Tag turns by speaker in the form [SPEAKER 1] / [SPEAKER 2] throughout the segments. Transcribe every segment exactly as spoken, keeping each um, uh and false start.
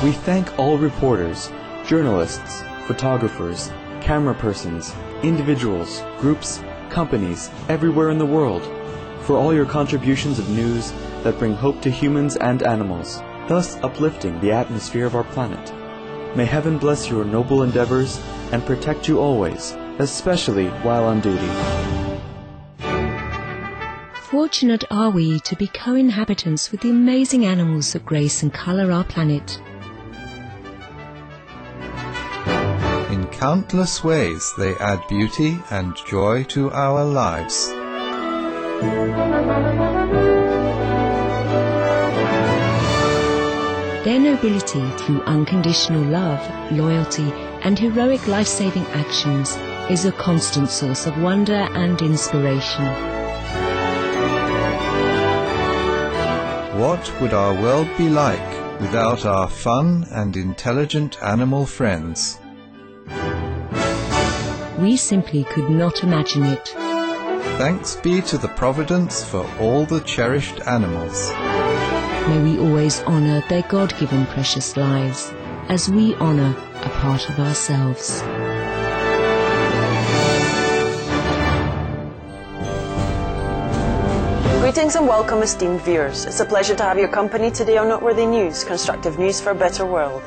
[SPEAKER 1] We thank all reporters, journalists, photographers, camera persons, individuals, groups, companies, everywhere in the world, for all your contributions of news that bring hope to humans and animals, thus uplifting the atmosphere of our planet. May heaven bless your noble endeavors and protect you always, especially while on duty.
[SPEAKER 2] Fortunate are we to be co-inhabitants with the amazing animals that grace and colour our planet.
[SPEAKER 3] In countless ways they add beauty and joy to our lives.
[SPEAKER 2] Their nobility through unconditional love, loyalty and heroic life-saving actions is a constant source of wonder and inspiration.
[SPEAKER 3] What would our world be like without our fun and intelligent animal friends?
[SPEAKER 2] We simply could not imagine it.
[SPEAKER 3] Thanks be to the Providence for all the cherished animals.
[SPEAKER 2] May we always honour their God-given precious lives, as we honour a part of ourselves.
[SPEAKER 4] Greetings and welcome, esteemed viewers. It's a pleasure to have your company today on Noteworthy News, constructive news for a better world.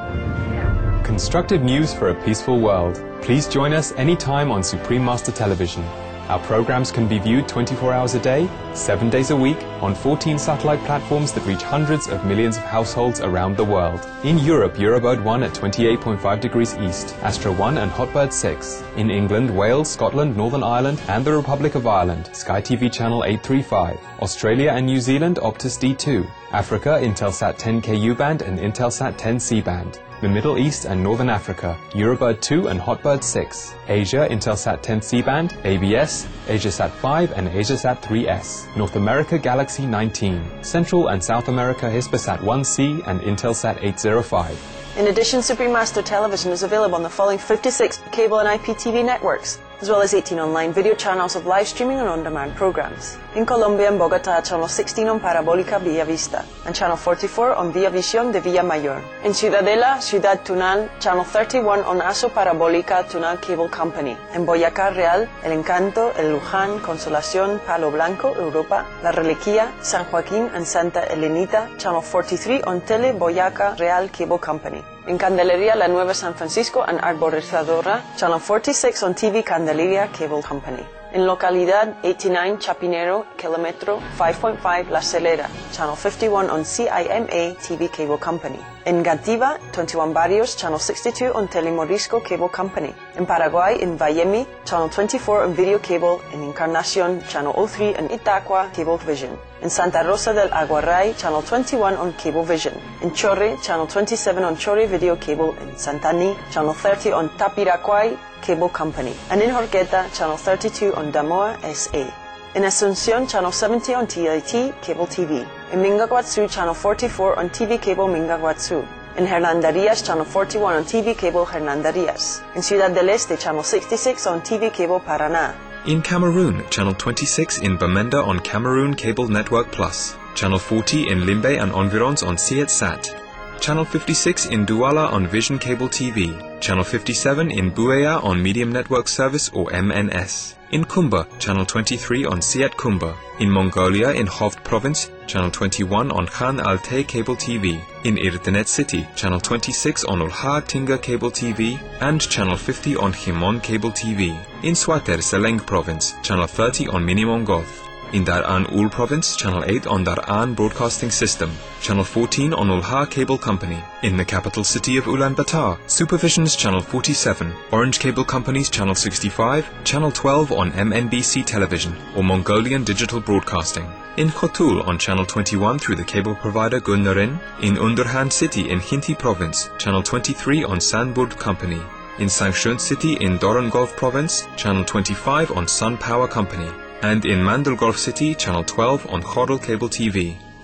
[SPEAKER 5] Constructive news for a peaceful world. Please join us anytime on Supreme Master Television. Our programs can be viewed twenty-four hours a day, seven days a week, on fourteen satellite platforms that reach hundreds of millions of households around the world. In Europe, Eurobird one at twenty-eight point five degrees east, Astra one and Hotbird six. In England, Wales, Scotland, Northern Ireland and the Republic of Ireland, Sky T V channel eight thirty-five. Australia and New Zealand, Optus D two. Africa, Intelsat ten K U band and Intelsat ten C band. The Middle East and Northern Africa, Eurobird two and Hotbird six. Asia, Intelsat ten C band, A B S, AsiaSat five and AsiaSat three S. North America, Galaxy nineteen. Central and South America, Hispasat one C and Intelsat eight oh five.
[SPEAKER 4] In addition, Supreme Master Television is available on the following fifty-six cable and I P T V networks, as well as eighteen online video channels of live streaming and on-demand programs. In Colombia and Bogotá, channel sixteen on Parabólica Villa Vista, and channel forty-four on Villa Visión de Villa Mayor. In Ciudadela, Ciudad Tunal, channel thirty-one on Aso Parabólica Tunal Cable Company. En Boyacá Real, El Encanto, El Luján, Consolación, Palo Blanco, Europa, La Reliquia, San Joaquín and Santa Elenita, channel forty-three on Tele Boyacá Real Cable Company. In Candelaria, La Nueva San Francisco and Arborizadora, channel forty-six on T V Candelaria Cable Company. In Localidad eighty-nine, Chapinero, Kilometro five point five, La Celera, channel fifty-one on C I M A T V Cable Company. In Gativa, twenty-one Barrios, channel sixty-two on Telemorisco Cable Company. In Paraguay, in Vallemi, channel twenty-four on Video Cable. In Encarnación, channel oh three and Itacua Cable Vision. In Santa Rosa del Aguarray, channel twenty-one on Cable Vision. In Chorre, channel twenty-seven on Chorre Video Cable. In Santani, channel thirty on Tapiraquay Cable Company. And in Horqueta, channel thirty-two on Damoa S A. In Asunción, channel seventy on T I T Cable T V. In Mingaguazú, channel forty-four on T V Cable Mingaguazú. In Hernandarias, channel forty-one on T V Cable Hernandarias. In Ciudad del Este, channel sixty-six on T V Cable Paraná.
[SPEAKER 6] In Cameroon, channel twenty-six in Bamenda on Cameroon Cable Network Plus. Channel forty in Limbe and Environs on Sietsat. Channel fifty-six in Douala on Vision Cable T V. Channel fifty-seven in Buea on Medium Network Service or M N S. In Kumba, channel twenty-three on Siet Kumba. In Mongolia, in Hovd Province, channel twenty-one on Khan Altay Cable T V. In Irdenet City, channel twenty-six on Ulha Tinga Cable T V and channel fifty on Himon Cable T V. In Swater Seleng Province, channel thirty on Minimongolf. In Dar-an Ul Province, channel eight on Dar-an Broadcasting System, channel fourteen on Ulha Cable Company. In the capital city of Ulaanbaatar, Supervision's channel forty-seven, Orange Cable Company's channel sixty-five, channel twelve on M N B C Television or Mongolian Digital Broadcasting. In Khotul on channel twenty-one through the cable provider Gunnarin. In Underhan City in Hinti Province, channel twenty-three on Sanburd Company. In Sangshun City in Dorongolf Province, channel twenty-five on Sun Power Company. And in Mandelgolf City, channel twelve on Khorol Cable T V.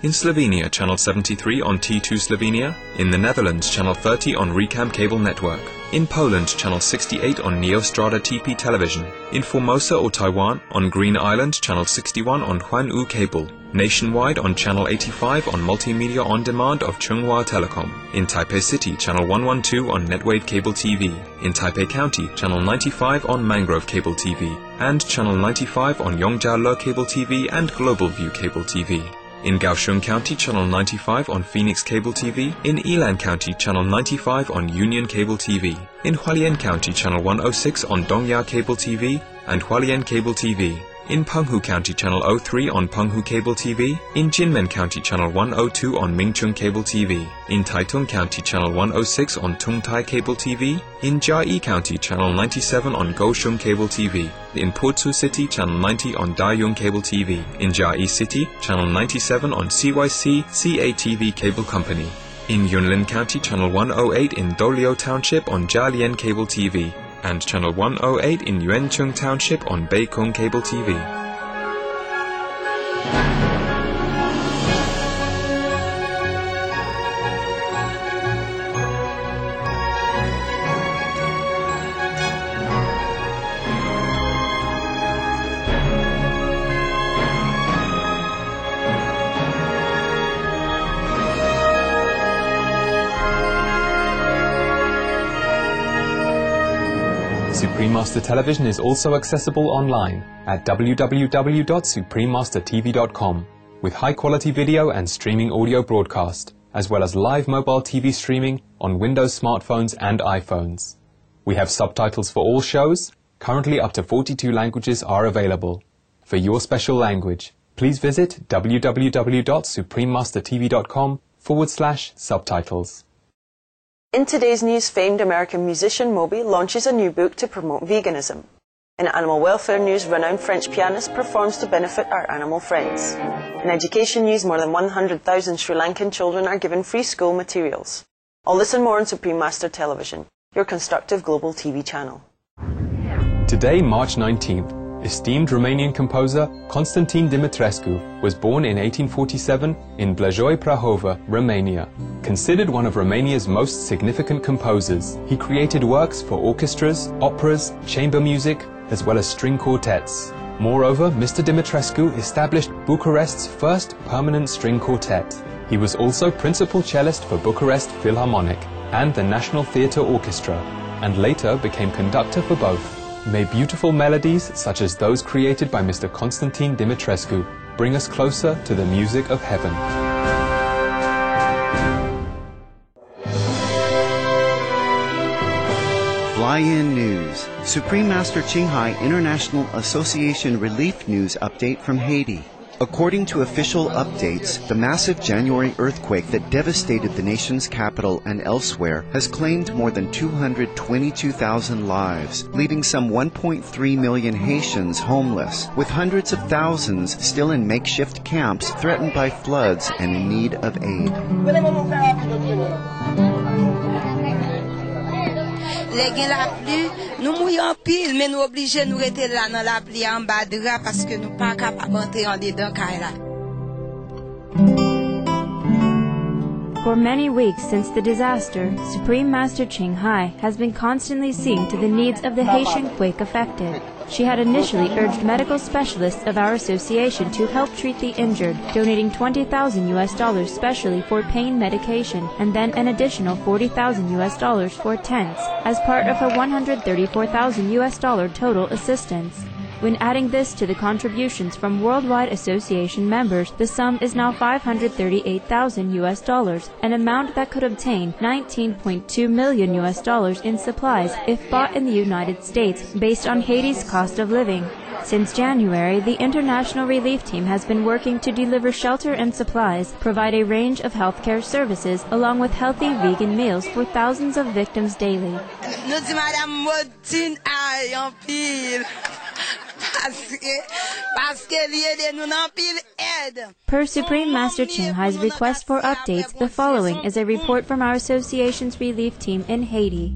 [SPEAKER 6] In Slovenia, channel seventy-three on T two Slovenia. In the Netherlands, channel thirty on Recam Cable Network. In Poland, channel sixty-eight on Neostrada T P Television. In Formosa or Taiwan, on Green Island, channel sixty-one on Huan-U Cable. Nationwide on channel eighty-five on Multimedia On Demand of Chunghwa Telecom. In Taipei City, channel one twelve on Netwave Cable T V. In Taipei County, channel ninety-five on Mangrove Cable T V. And channel ninety-five on Yongjiale Cable T V and Global View Cable T V. In Kaohsiung County, channel ninety-five on Phoenix Cable T V. In Yilan County, channel ninety-five on Union Cable T V. In Hualien County, channel one oh six on Dongya Cable T V and Hualien Cable T V. In Penghu County, channel oh three on Penghu Cable T V. In Jinmen County, channel one oh two on Mingchun Cable T V. In Taitung County, channel one oh six on Tungtai Cable T V. In Jiayi County, channel ninety-seven on Kaohsiung Cable T V. In Putsu City, channel ninety on Dayung Cable T V. In Jiayi City, channel ninety-seven on C Y C C A T V Cable Company. In Yunlin County, channel one oh eight in Dolio Township on Jialien Cable T V. And channel one oh eight in Yuancheng Township on Beikong Cable T V.
[SPEAKER 5] Supreme Master Television is also accessible online at w w w dot supreme master t v dot com with high-quality video and streaming audio broadcast, as well as live mobile T V streaming on Windows smartphones and iPhones. We have subtitles for all shows. Currently up to forty-two languages are available. For your special language, please visit w w w dot supreme master t v dot com forward slash subtitles.
[SPEAKER 4] In today's news, famed American musician Moby launches a new book to promote veganism. In animal welfare news, renowned French pianist performs to benefit our animal friends. In education news, more than one hundred thousand Sri Lankan children are given free school materials. All this and more on Supreme Master Television, your constructive global T V channel.
[SPEAKER 5] Today, March nineteenth, esteemed Romanian composer Constantin Dumitrescu was born in eighteen forty-seven in Blajoi Prahova, Romania. Considered one of Romania's most significant composers, he created works for orchestras, operas, chamber music, as well as string quartets. Moreover, Mister Dumitrescu established Bucharest's first permanent string quartet. He was also principal cellist for Bucharest Philharmonic and the National Theatre Orchestra, and later became conductor for both. May beautiful melodies such as those created by Mister Constantin Dumitrescu bring us closer to the music of heaven.
[SPEAKER 7] Fly-in News. Supreme Master Ching Hai International Association Relief News Update from Haiti. According to official updates, the massive January earthquake that devastated the nation's capital and elsewhere has claimed more than two hundred twenty-two thousand lives, leaving some one point three million Haitians homeless, with hundreds of thousands still in makeshift camps threatened by floods and in need of aid.
[SPEAKER 8] Les gen la pluie, nous mouillons pile, mais nous obligés nous rester là dans la pluie en bas de drap parce que nous pas capables d'entrer en dedans caille là.
[SPEAKER 9] For many weeks since the disaster, Supreme Master Ching Hai has been constantly seeing to the needs of the Haitian quake affected. She had initially urged medical specialists of our association to help treat the injured, donating twenty thousand U S dollars specially for pain medication, and then an additional forty thousand U S dollars for tents, as part of her one hundred thirty-four thousand U S dollar total assistance. When adding this to the contributions from worldwide association members, the sum is now five hundred thirty-eight thousand U S dollars, an amount that could obtain nineteen point two million U S dollars in supplies if bought in the United States, based on Haiti's cost of living. Since January, the International Relief Team has been working to deliver shelter and supplies, provide a range of healthcare services, along with healthy vegan meals for thousands of victims daily. Per Supreme Master Ching Hai's request for updates, the following is a report from our association's relief team in Haiti.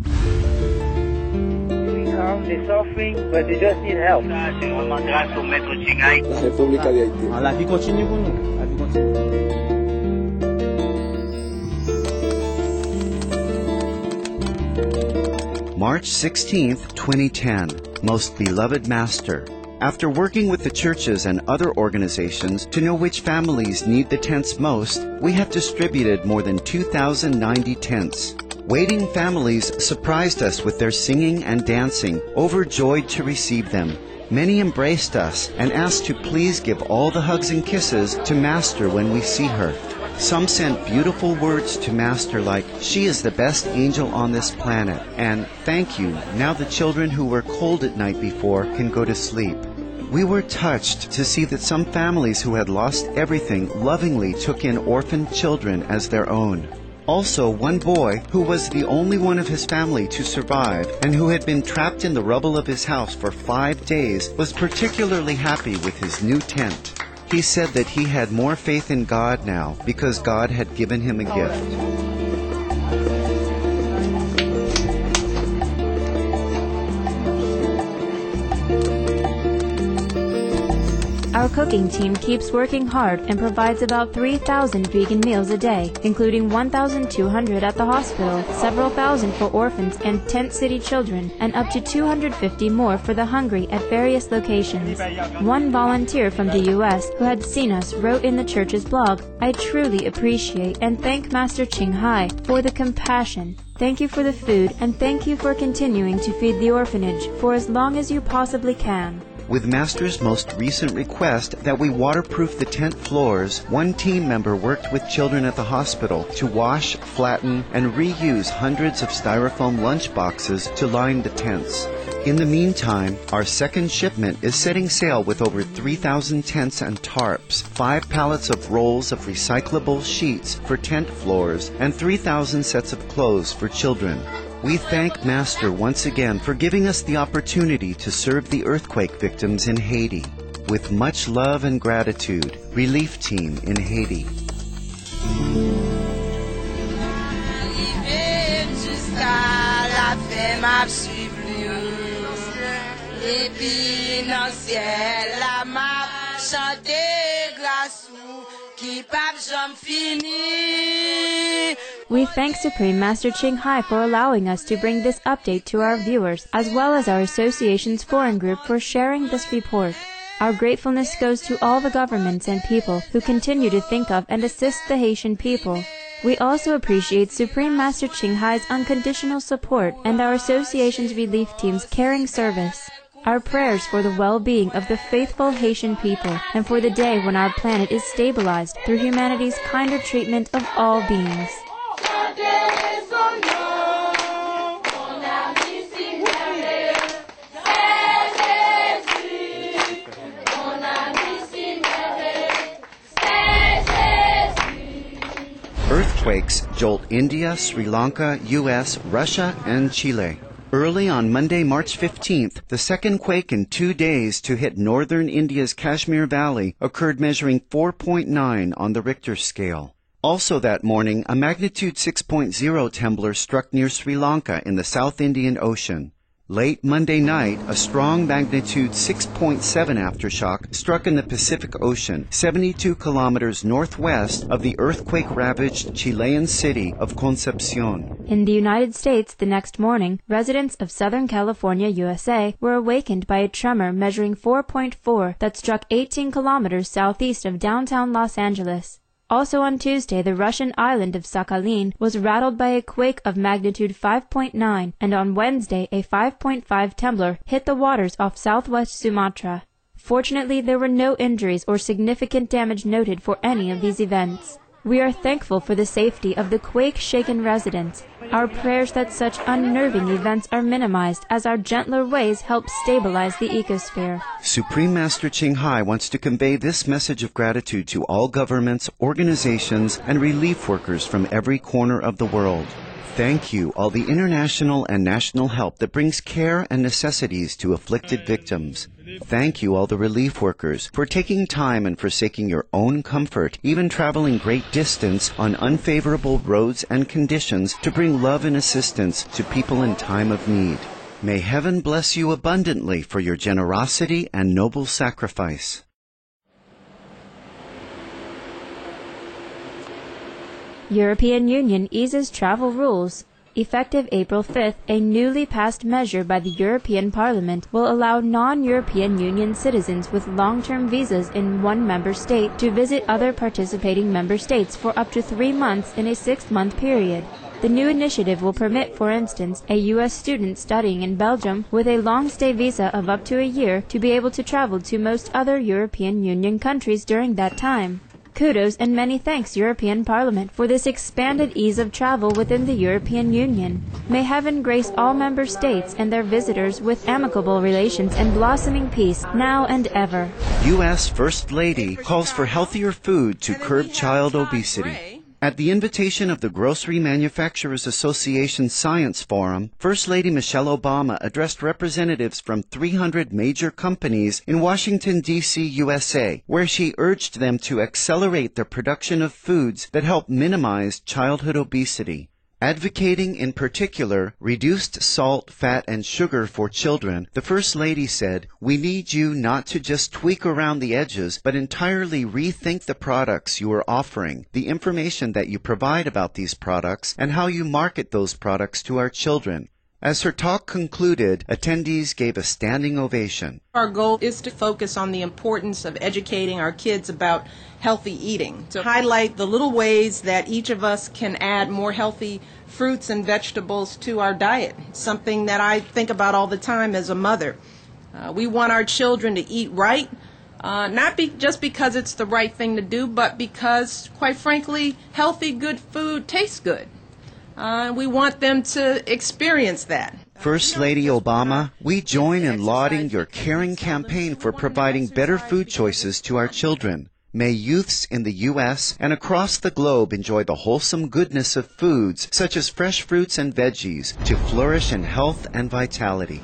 [SPEAKER 10] They're suffering, but they just need help. La República de Haití. La vie continue pour nous. La vie continue.
[SPEAKER 7] March sixteenth, twenty ten. Most Beloved Master, after working with the churches and other organizations to know which families need the tents most, we have distributed more than two thousand ninety tents. Waiting families surprised us with their singing and dancing, overjoyed to receive them. Many embraced us and asked to please give all the hugs and kisses to Master when we see her. Some sent beautiful words to Master like, "She is the best angel on this planet," and "Thank you, now the children who were cold at night before can go to sleep." We were touched to see that some families who had lost everything lovingly took in orphaned children as their own. Also, one boy, who was the only one of his family to survive and who had been trapped in the rubble of his house for five days, was particularly happy with his new tent. He said that he had more faith in God now because God had given him a gift.
[SPEAKER 9] Our cooking team keeps working hard and provides about three thousand vegan meals a day, including one thousand two hundred at the hospital, several thousand for orphans and tent city children, and up to two hundred fifty more for the hungry at various locations. One volunteer from the U S who had seen us wrote in the church's blog, "I truly appreciate and thank Master Ching Hai for the compassion. Thank you for the food and thank you for continuing to feed the orphanage for as long as you possibly can."
[SPEAKER 7] With Master's most recent request that we waterproof the tent floors, one team member worked with children at the hospital to wash, flatten, and reuse hundreds of styrofoam lunch boxes to line the tents. In the meantime, our second shipment is setting sail with over three thousand tents and tarps, five pallets of rolls of recyclable sheets for tent floors, and three thousand sets of clothes for children. We thank Master once again for giving us the opportunity to serve the earthquake victims in Haiti. With much love and gratitude, Relief Team in Haiti.
[SPEAKER 9] We thank Supreme Master Ching Hai for allowing us to bring this update to our viewers, as well as our association's foreign group for sharing this report. Our gratefulness goes to all the governments and people who continue to think of and assist the Haitian people. We also appreciate Supreme Master Ching Hai's unconditional support and our association's relief team's caring service. Our prayers for the well-being of the faithful Haitian people and for the day when our planet is stabilized through humanity's kinder treatment of all beings.
[SPEAKER 7] Earthquakes jolt India, Sri Lanka, U S, Russia, and Chile. Early on Monday, March fifteenth, the second quake in two days to hit northern India's Kashmir Valley occurred, measuring four point nine on the Richter scale. Also that morning, a magnitude six point oh trembler struck near Sri Lanka in the South Indian Ocean. Late Monday night, a strong magnitude six point seven aftershock struck in the Pacific Ocean, seventy-two kilometers northwest of the earthquake-ravaged Chilean city of Concepcion.
[SPEAKER 9] In the United States, the next morning, residents of Southern California, U S A, were awakened by a tremor measuring four point four that struck eighteen kilometers southeast of downtown Los Angeles. Also on Tuesday, the Russian island of Sakhalin was rattled by a quake of magnitude five point nine, and on Wednesday, a five point five trembler hit the waters off southwest Sumatra. Fortunately, there were no injuries or significant damage noted for any of these events. We are thankful for the safety of the quake-shaken residents. Our prayers that such unnerving events are minimized as our gentler ways help stabilize the ecosphere.
[SPEAKER 7] Supreme Master Ching Hai wants to convey this message of gratitude to all governments, organizations, and relief workers from every corner of the world. Thank you, all the international and national help that brings care and necessities to afflicted victims. Thank you, all the relief workers, for taking time and forsaking your own comfort, even traveling great distance on unfavorable roads and conditions to bring love and assistance to people in time of need. May heaven bless you abundantly for your generosity and noble sacrifice.
[SPEAKER 9] European Union eases travel rules. Effective April fifth, a newly passed measure by the European Parliament will allow non-European Union citizens with long-term visas in one member state to visit other participating member states for up to three months in a six-month period. The new initiative will permit, for instance, a U S student studying in Belgium with a long-stay visa of up to a year to be able to travel to most other European Union countries during that time. Kudos and many thanks, European Parliament, for this expanded ease of travel within the European Union. May heaven grace all member states and their visitors with amicable relations and blossoming peace now and ever.
[SPEAKER 7] U S First Lady calls for healthier food to curb child obesity. At the invitation of the Grocery Manufacturers Association Science Forum, First Lady Michelle Obama addressed representatives from three hundred major companies in Washington, D C, U S A, where she urged them to accelerate the production of foods that help minimize childhood obesity. Advocating, in particular, reduced salt, fat, and sugar for children, the First Lady said, "We need you not to just tweak around the edges, but entirely rethink the products you are offering, the information that you provide about these products, and how you market those products to our children." As her talk concluded, attendees gave a standing ovation.
[SPEAKER 11] Our goal is to focus on the importance of educating our kids about healthy eating, to highlight the little ways that each of us can add more healthy fruits and vegetables to our diet, something that I think about all the time as a mother. Uh, we want our children to eat right, uh, not be, just because it's the right thing to do, but because, quite frankly, healthy, good food tastes good. Uh, we want them to experience that.
[SPEAKER 7] First Lady Obama, we join in lauding your caring campaign for providing better food choices to our children. May youths in the U S and across the globe enjoy the wholesome goodness of foods, such as fresh fruits and veggies, to flourish in health and vitality.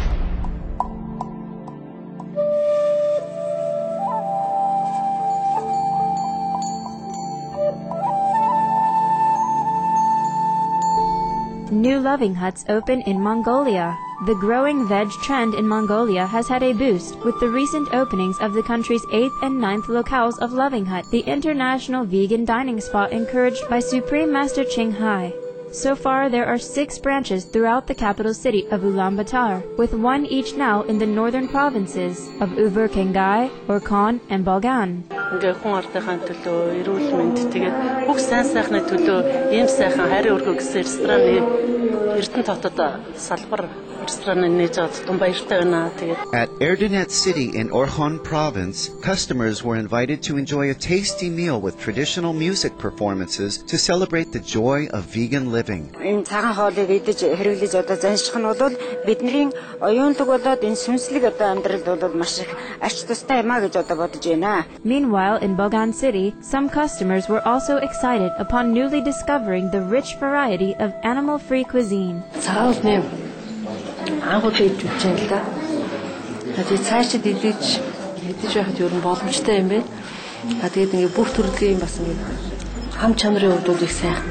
[SPEAKER 9] New loving huts open in Mongolia. The growing veg trend in Mongolia has had a boost with the recent openings of the country's eighth and ninth locales of Loving Hut, the international vegan dining spot encouraged by Supreme Master Ching Hai. So far, there are six branches throughout the capital city of Ulaanbaatar, with one each now in the northern provinces of Uvar Khangai, Orkhon, and Bolgan.
[SPEAKER 12] Ингээ хүн ардынхаа төлөө, эрүүл мэнд тэгээд бүх сайн сайхны төлөө ийм сайхан хайрын өргөө гэсэн рестораны Эрдэнэ хотод салбар рестораны нээж аваад том баяртай байна. Тэгээд
[SPEAKER 7] At Erdenet City in Orkhon province, customers were invited to enjoy a tasty meal with traditional music performances to celebrate the joy of vegan living.
[SPEAKER 13] Энэ цагаан хоолыг идэж хэрэглэж одоо занших нь бол бидний оюунлаг болоод энэ сүнслэг одоо амьдралд бол маш их ач тустай юм а гэж одоо бодож байна.
[SPEAKER 9] Meanwhile, in Bolgan City, some customers were also excited upon newly discovering the rich variety of animal-free cuisine.
[SPEAKER 12] цаавал анхудаа идэж байна л да. Тэгээд цаашид идэж идэж байхад ер нь боломжтой юм байна. А тэгээд ингээ бүх төрлийн бас ингээ хам чанарын хувьд их сайхан.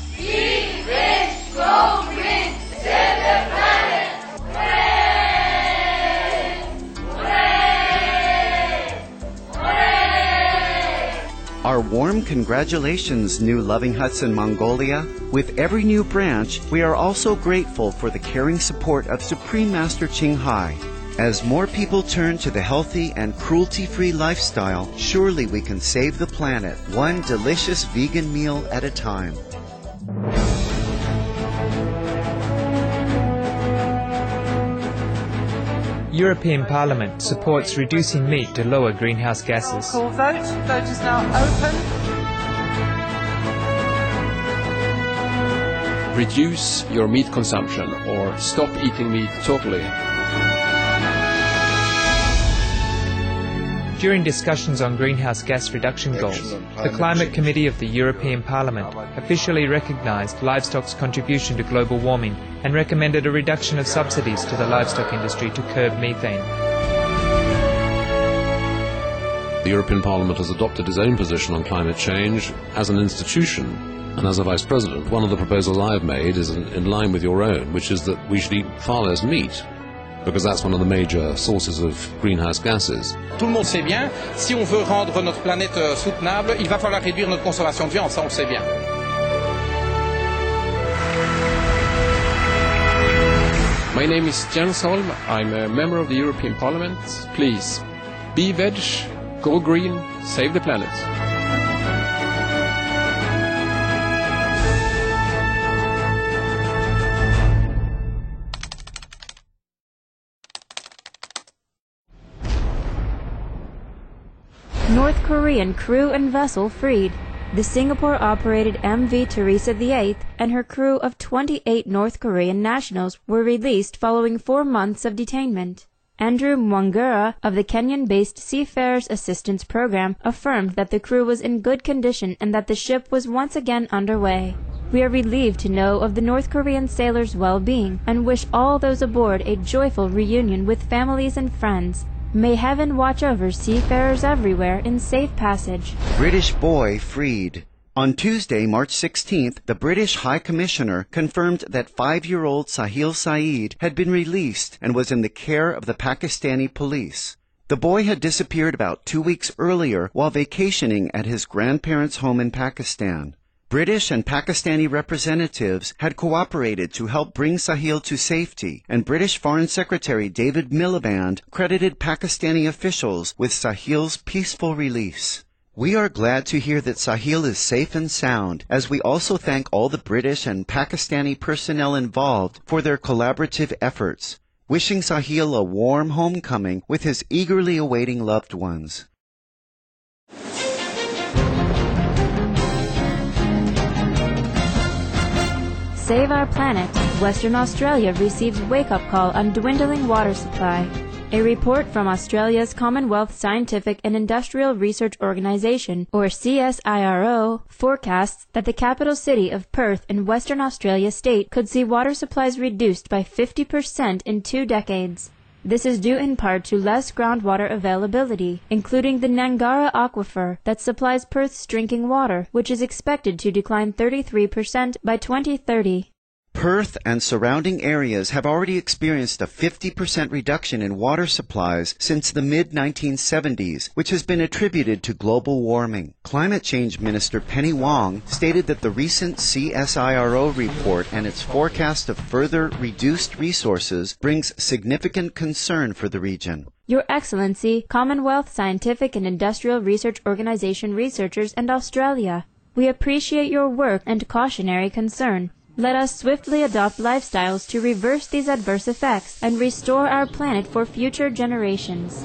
[SPEAKER 7] Our warm congratulations, new Loving Huts in Mongolia. With every new branch, we are also grateful for the caring support of Supreme Master Ching Hai. As more people turn to the healthy and cruelty-free lifestyle, surely we can save the planet, one delicious vegan meal at a time.
[SPEAKER 14] European Parliament supports reducing meat to lower greenhouse gases.
[SPEAKER 15] Call vote. Vote is now open.
[SPEAKER 16] Reduce your meat consumption or stop eating meat totally.
[SPEAKER 14] During discussions on greenhouse gas reduction goals, the Climate Committee of the European Parliament officially recognized livestock's contribution to global warming and recommended a reduction of subsidies to the livestock industry to curb methane.
[SPEAKER 16] The European Parliament has adopted its own position on climate change as an institution, and as a Vice President, one of the proposals I have made is in, in line with your own, which is that we should eat far less meat, because that's one of the major sources of greenhouse gases.
[SPEAKER 17] Tout le monde sait bien, si on veut rendre notre planète soutenable, il va falloir réduire notre consommation de viande, ça on le sait bien.
[SPEAKER 18] My name is Jens Holm. I'm a member of the European Parliament. Please, be veg, go green, save the planet.
[SPEAKER 9] North Korean crew and vessel freed. The Singapore-operated M V Teresa the eighth and her crew of twenty-eight North Korean nationals were released following four months of detainment. Andrew Mwangura of the Kenyan-based Seafarers Assistance Program affirmed that the crew was in good condition and that the ship was once again underway. We are relieved to know of the North Korean sailors' well-being and wish all those aboard a joyful reunion with families and friends. May heaven watch over seafarers everywhere in safe passage.
[SPEAKER 7] British boy freed. On Tuesday, March sixteenth, the British High Commissioner confirmed that five-year-old Sahil Saeed had been released and was in the care of the Pakistani police. The boy had disappeared about two weeks earlier while vacationing at his grandparents' home in Pakistan. British and Pakistani representatives had cooperated to help bring Sahil to safety, and British Foreign Secretary David Miliband credited Pakistani officials with Sahil's peaceful release. We are glad to hear that Sahil is safe and sound, as we also thank all the British and Pakistani personnel involved for their collaborative efforts, wishing Sahil a warm homecoming with his eagerly awaiting loved ones.
[SPEAKER 9] Save Our Planet. Western Australia receives wake-up call on dwindling water supply. A report from Australia's Commonwealth Scientific and Industrial Research Organisation, or C S I R O, forecasts that the capital city of Perth in Western Australia state could see water supplies reduced by fifty percent in two decades. This is due in part to less groundwater availability, including the Nangara Aquifer that supplies Perth's drinking water, which is expected to decline thirty-three percent by twenty thirty.
[SPEAKER 7] Perth and surrounding areas have already experienced a fifty percent reduction in water supplies since the mid nineteen seventies, which has been attributed to global warming. Climate Change Minister Penny Wong stated that the recent C S I R O report and its forecast of further reduced resources brings significant concern for the region.
[SPEAKER 9] Your Excellency, Commonwealth Scientific and Industrial Research Organisation researchers and Australia, we appreciate your work and cautionary concern. Let us swiftly adopt lifestyles to reverse these adverse effects and restore our planet for future generations.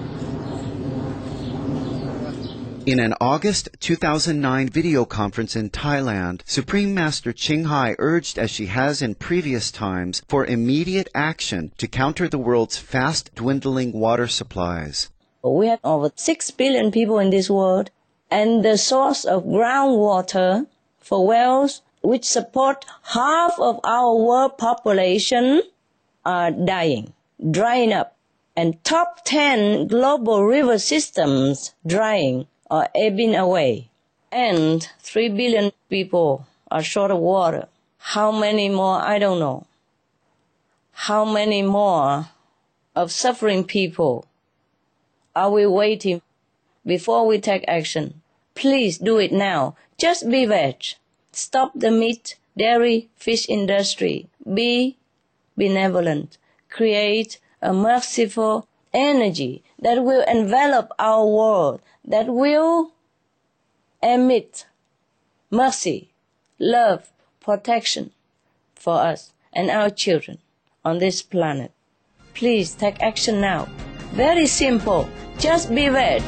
[SPEAKER 7] In an August two thousand nine video conference in Thailand, Supreme Master Ching Hai urged, as she has in previous times, for immediate action to counter the world's fast-dwindling water supplies.
[SPEAKER 19] We have over six billion people in this world, and the source of groundwater for wells, which support half of our world population, are dying, drying up, and top ten global river systems drying or ebbing away, and three billion people are short of water. How many more? I don't know. How many more of suffering people are we waiting before we take action? Please do it now. Just be veg. Stop the meat, dairy, fish industry. Be benevolent. Create a merciful energy that will envelop our world, that will emit mercy, love, protection for us and our children on this planet. Please take action now. Very simple. Just be veg.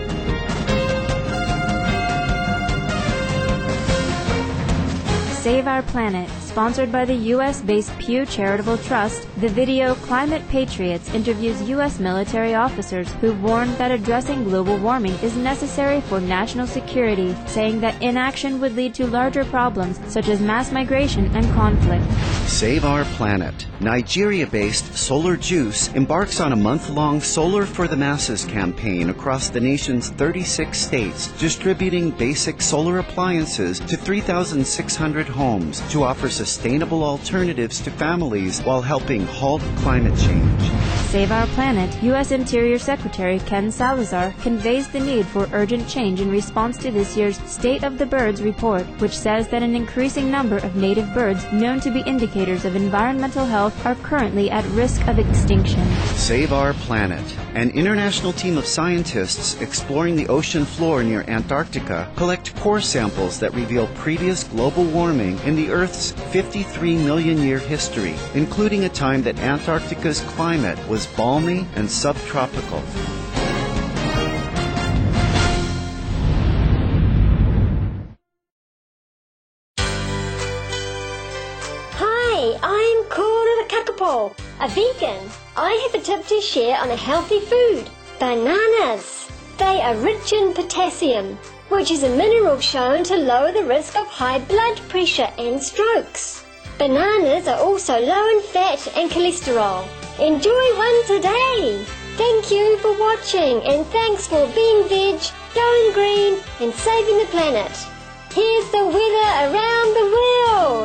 [SPEAKER 9] Save Our Planet, sponsored by the U S-based Pew Charitable Trust, the video Climate Patriots interviews U S military officers who warn that addressing global warming is necessary for national security, saying that inaction would lead to larger problems such as mass migration and conflict.
[SPEAKER 7] Save Our Planet. Nigeria-based Solar Juice embarks on a month-long Solar for the Masses campaign across the nation's thirty-six states, distributing basic solar appliances to three thousand six hundred homes to offer sustainable alternatives to families while helping halt climate change.
[SPEAKER 9] Save Our Planet, U S Interior Secretary Ken Salazar conveys the need for urgent change in response to this year's State of the Birds report, which says that an increasing number of native birds known to be indicators of environmental health are currently at risk of extinction.
[SPEAKER 7] Save Our Planet. An international team of scientists exploring the ocean floor near Antarctica collect core samples that reveal previous global warming in the Earth's fifty-three million year history, including a time that Antarctica's climate was balmy and subtropical.
[SPEAKER 20] Hi, I'm Cora Kakapo, a vegan. I have a tip to share on a healthy food: bananas. They are rich in potassium, which is a mineral shown to lower the risk of high blood pressure and strokes. Bananas are also low in fat and cholesterol. Enjoy one today! Thank you for watching, and thanks for being veg, going green, and saving the planet. Here's the weather around the world!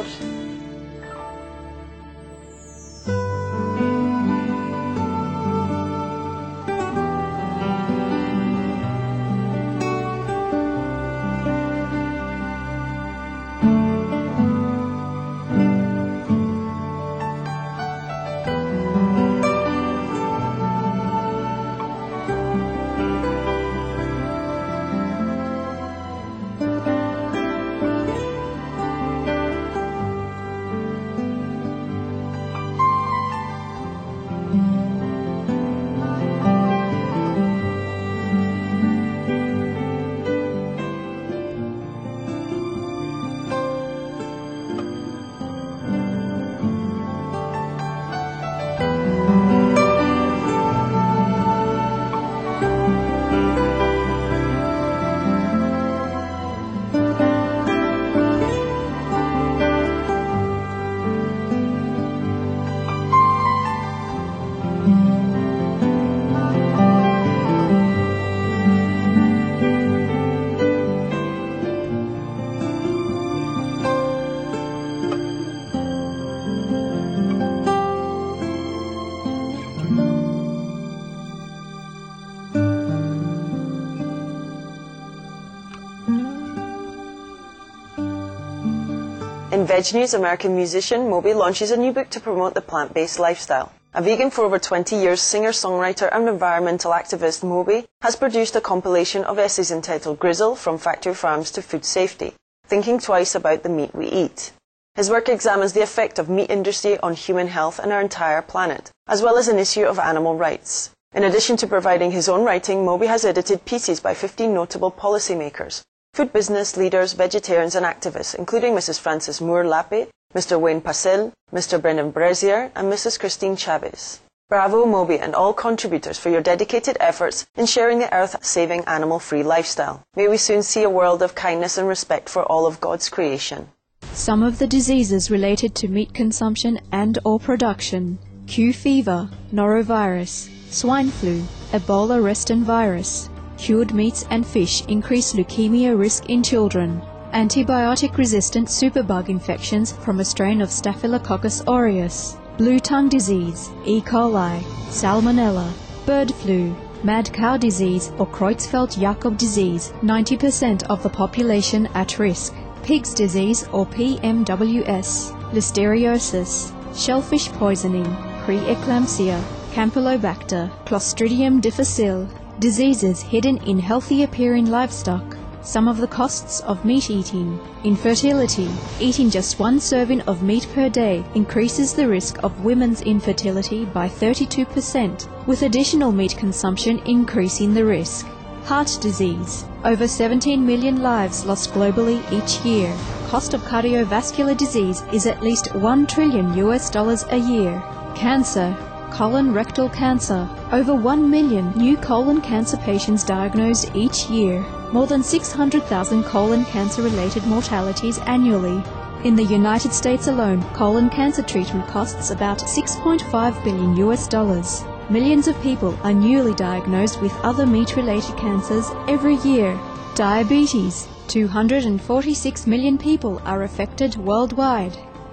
[SPEAKER 4] In Veg News, American musician Moby launches a new book to promote the plant-based lifestyle. A vegan for over twenty years, singer-songwriter and environmental activist Moby has produced a compilation of essays entitled Grizzle, From Factory Farms to Food Safety, Thinking Twice About the Meat We Eat. His work examines the effect of meat industry on human health and our entire planet, as well as an issue of animal rights. In addition to providing his own writing, Moby has edited pieces by fifteen notable policymakers, food business leaders, vegetarians and activists, including Missus Frances Moore-Lappe, Mister Wayne Pacelle, Mister Brendan Brazier, and Missus Christine Chavez. Bravo, Moby, and all contributors for your dedicated efforts in sharing the earth-saving, animal-free lifestyle. May we soon see a world of kindness and respect for all of God's creation.
[SPEAKER 21] Some of the diseases related to meat consumption and or production: Q fever, norovirus, swine flu, Ebola reston virus. Cured meats and fish increase leukemia risk in children. Antibiotic-resistant superbug infections from a strain of Staphylococcus aureus. Blue tongue disease, E. coli, salmonella, bird flu, mad cow disease or Creutzfeldt-Jakob disease, ninety percent of the population at risk. Pig's disease or P M W S, listeriosis, shellfish poisoning, preeclampsia, Campylobacter, Clostridium difficile, diseases hidden in healthy-appearing livestock. Some of the costs of meat eating: infertility. Eating just one serving of meat per day increases the risk of women's infertility by thirty-two percent, with additional meat consumption increasing the risk. Heart disease. Over seventeen million lives lost globally each year. Cost of cardiovascular disease is at least one trillion U S dollars a year. Cancer. Colon rectal cancer. Over one million new colon cancer patients diagnosed each year. More than six hundred thousand colon cancer-related mortalities annually. In the United States alone, colon cancer treatment costs about six point five billion U S dollars. Millions of people are newly diagnosed with other meat-related cancers every year. Diabetes. two hundred forty-six million people are affected worldwide.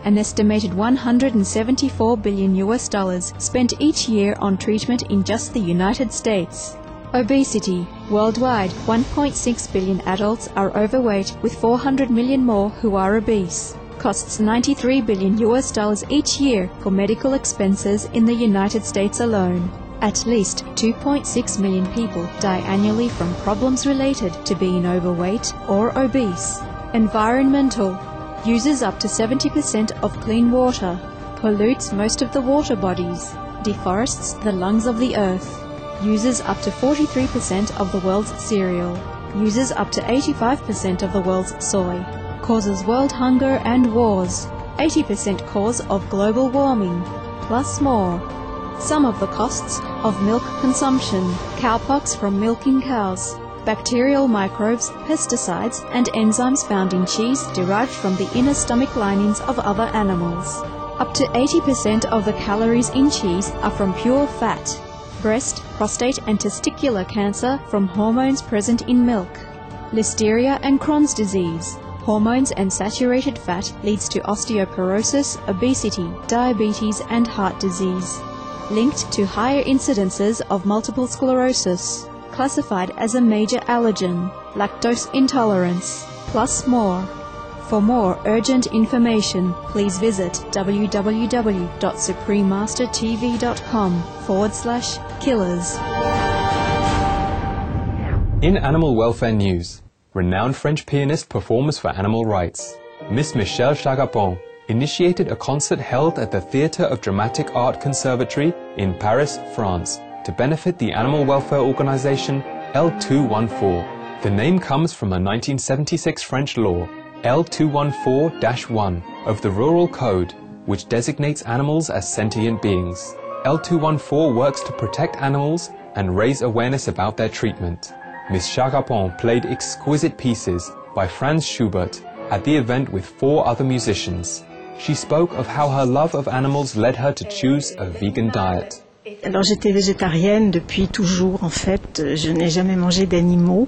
[SPEAKER 21] an estimated one hundred seventy-four billion U S dollars spent each year on treatment in just the United States. Obesity. Worldwide, one point six billion adults are overweight, with four hundred million more who are obese. Costs ninety-three billion U S dollars each year for medical expenses in the United States alone. At least two point six million people die annually from problems related to being overweight or obese. Environmental. Uses up to seventy percent of clean water. Pollutes most of the water bodies. Deforests the lungs of the earth. Uses up to forty-three percent of the world's cereal. Uses up to eighty-five percent of the world's soy. Causes world hunger and wars. eighty percent cause of global warming. Plus more. Some of the costs of milk consumption. Cowpox from milking cows. Bacterial microbes, pesticides, and enzymes found in cheese derived from the inner stomach linings of other animals. Up to eighty percent of the calories in cheese are from pure fat. Breast, prostate, and testicular cancer from hormones present in milk. Listeria and Crohn's disease. Hormones and saturated fat leads to osteoporosis, obesity, diabetes, and heart disease. Linked to higher incidences of multiple sclerosis. Classified as a major allergen. Lactose intolerance. Plus more. For more urgent information, please visit www.suprememastertv.com forward slash killers.
[SPEAKER 5] In animal welfare news, renowned French pianist performs for animal rights. Miss Michelle Chagapon initiated a concert held at the Theatre of Dramatic Art Conservatory in Paris, France, to benefit the animal welfare organization L two fourteen. The name comes from a nineteen seventy-six French law, L two fourteen dash one, of the Rural Code, which designates animals as sentient beings. L two fourteen works to protect animals and raise awareness about their treatment. Miss Chagapon played exquisite pieces by Franz Schubert at the event with four other musicians. She spoke of how her love of animals led her to choose a vegan diet.
[SPEAKER 1] Alors j'étais végétarienne depuis toujours en fait, je n'ai jamais mangé d'animaux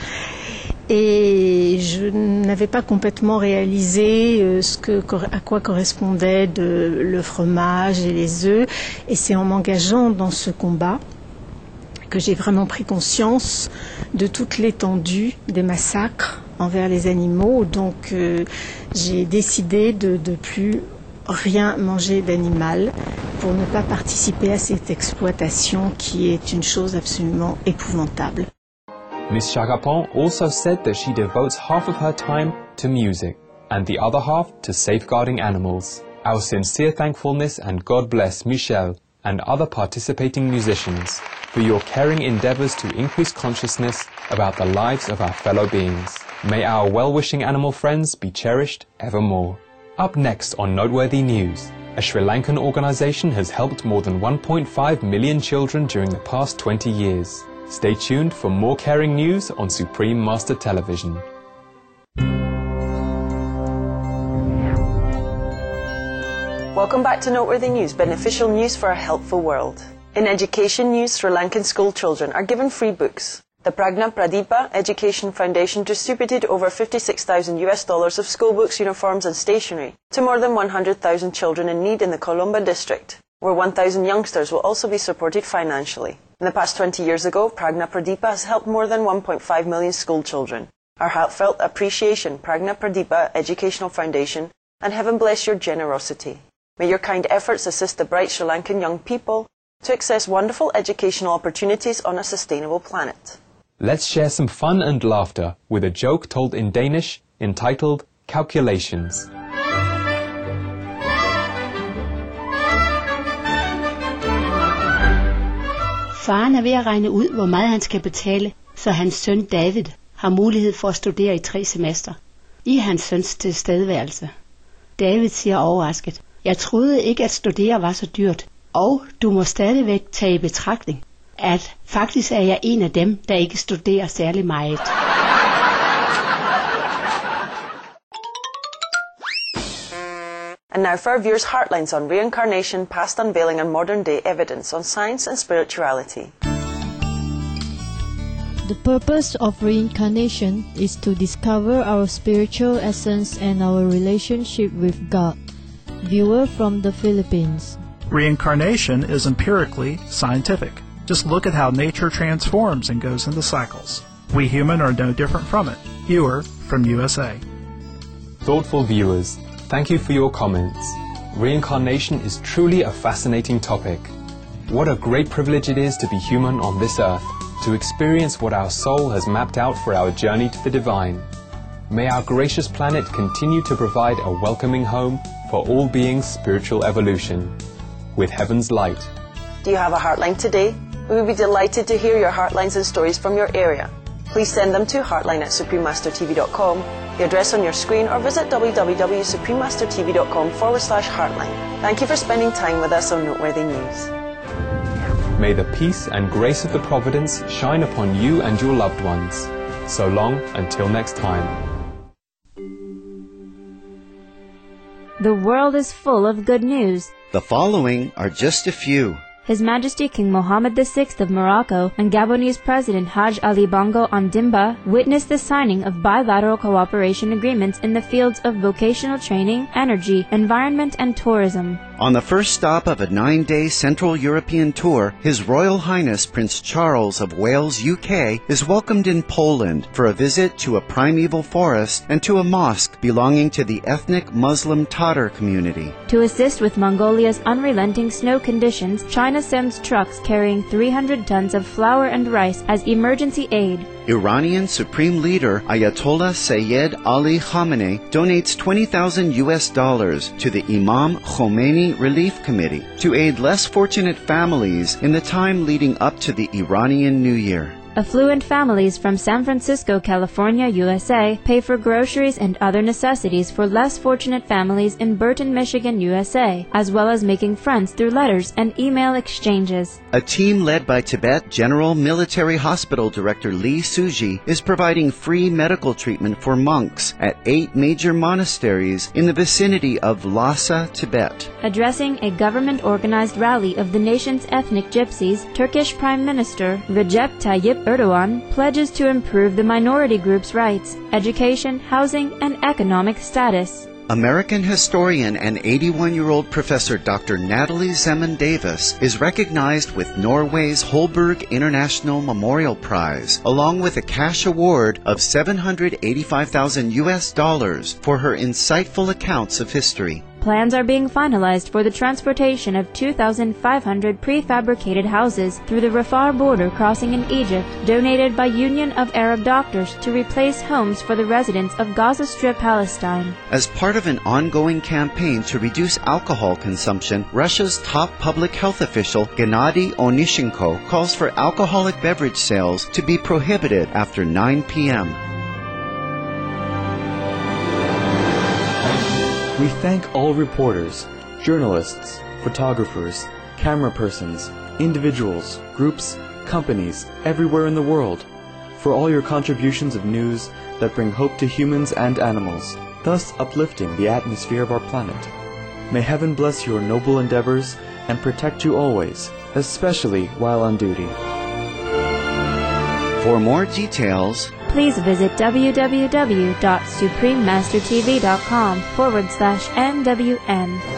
[SPEAKER 1] et je n'avais pas complètement réalisé ce que, à quoi correspondait de, le fromage et les œufs, et c'est en m'engageant dans ce combat que j'ai vraiment pris conscience de toute l'étendue des massacres envers les animaux. Donc euh, j'ai décidé de ne plus rien manger d'animal pour ne pas participer à cette exploitation qui est une chose absolument épouvantable.
[SPEAKER 5] Miss Chagapon also said that she devotes half of her time to music and the other half to safeguarding animals. Our sincere thankfulness and God bless Michelle and other participating musicians for your caring endeavors to increase consciousness about the lives of our fellow beings. May our well-wishing animal friends be cherished evermore. Up next on Noteworthy News, a Sri Lankan organization has helped more than one point five million children during the past twenty years. Stay tuned for more caring news on Supreme Master Television.
[SPEAKER 4] Welcome back to Noteworthy News, beneficial news for a helpful world. In education news, Sri Lankan school children are given free books. The Pragna Pradipa Education Foundation distributed over fifty-six thousand U S dollars of school books, uniforms and stationery to more than one hundred thousand children in need in the Colombo district, where one thousand youngsters will also be supported financially. In the past twenty years ago, Pragna Pradipa has helped more than one point five million school children. Our heartfelt appreciation, Pragna Pradipa Educational Foundation, and heaven bless your generosity. May your kind efforts assist the bright Sri Lankan young people to access wonderful educational opportunities on a sustainable planet.
[SPEAKER 5] Let's share some fun and laughter with a joke told in Danish entitled Calculations.
[SPEAKER 22] Faren er ved at regne ud, hvor meget han skal betale, så hans søn David har mulighed for at studere i tre semester i hans søns tilstedeværelse. David siger overrasket: Jeg troede ikke, at studere var så dyrt, og du må stadigvæk tage i betragtning, at faktisk er jeg en af dem, der ikke studerer særlig meget.
[SPEAKER 4] And now for our viewers' heartlines on reincarnation, past unveiling and modern day evidence on science and spirituality.
[SPEAKER 23] The purpose of reincarnation is to discover our spiritual essence and our relationship with God. viewer from the Philippines.
[SPEAKER 2] Reincarnation is empirically scientific. Just look at how nature transforms and goes into cycles. We human are no different from it. Viewer from U S A.
[SPEAKER 5] Thoughtful viewers, thank you for your comments. Reincarnation is truly a fascinating topic. What a great privilege it is to be human on this earth, to experience what our soul has mapped out for our journey to the divine. May our gracious planet continue to provide a welcoming home for all beings' spiritual evolution. With heaven's light.
[SPEAKER 4] Do you have a heartline today? We would be delighted to hear your heartlines and stories from your area. Please send them to heartline at supreme master t v dot com, the address on your screen, or visit w w w dot supreme master t v dot com forward slash heartline. Thank you for spending time with us on Noteworthy News.
[SPEAKER 5] May the peace and grace of the Providence shine upon you and your loved ones. So long, until next time.
[SPEAKER 9] The world is full of good news.
[SPEAKER 7] The following are just a few.
[SPEAKER 9] His Majesty King Mohammed the Sixth of Morocco and Gabonese President Haj Ali Bongo Ondimba witnessed the signing of bilateral cooperation agreements in the fields of vocational training, energy, environment, and tourism.
[SPEAKER 7] On the first stop of a nine-day Central European tour, His Royal Highness Prince Charles of Wales, U K, is welcomed in Poland for a visit to a primeval forest and to a mosque belonging to the ethnic Muslim Tatar community.
[SPEAKER 9] To assist with Mongolia's unrelenting snow conditions, China sends trucks carrying three hundred tons of flour and rice as emergency aid.
[SPEAKER 7] Iranian Supreme Leader Ayatollah Sayyid Ali Khamenei donates twenty thousand U S dollars to the Imam Khomeini Relief Committee to aid less fortunate families in the time leading up to the Iranian New Year.
[SPEAKER 9] Affluent families from San Francisco, California, U S A, pay for groceries and other necessities for less fortunate families in Burton, Michigan, U S A, as well as making friends through letters and email exchanges.
[SPEAKER 7] A team led by Tibet General Military Hospital Director Lee Suji is providing free medical treatment for monks at eight major monasteries in the vicinity of Lhasa, Tibet.
[SPEAKER 9] Addressing a government-organized rally of the nation's ethnic gypsies, Turkish Prime Minister Recep Tayyip Erdogan pledges to improve the minority group's rights, education, housing, and economic status.
[SPEAKER 7] American historian and eighty-one-year-old Professor Doctor Natalie Zeman Davis is recognized with Norway's Holberg International Memorial Prize, along with a cash award of seven hundred eighty-five thousand U S dollars for her insightful accounts of history.
[SPEAKER 9] Plans are being finalized for the transportation of two thousand five hundred prefabricated houses through the Rafah border crossing in Egypt, donated by Union of Arab Doctors to replace homes for the residents of Gaza Strip, Palestine.
[SPEAKER 7] As part of an ongoing campaign to reduce alcohol consumption, Russia's top public health official, Gennady Onishenko, calls for alcoholic beverage sales to be prohibited after nine p m
[SPEAKER 3] We thank all reporters, journalists, photographers, camera persons, individuals, groups, companies, everywhere in the world, for all your contributions of news that bring hope to humans and animals, thus uplifting the atmosphere of our planet. May heaven bless your noble endeavors and protect you always, especially while on duty.
[SPEAKER 7] For more details,
[SPEAKER 9] please visit w w w dot supreme master t v dot com forward slash N W N.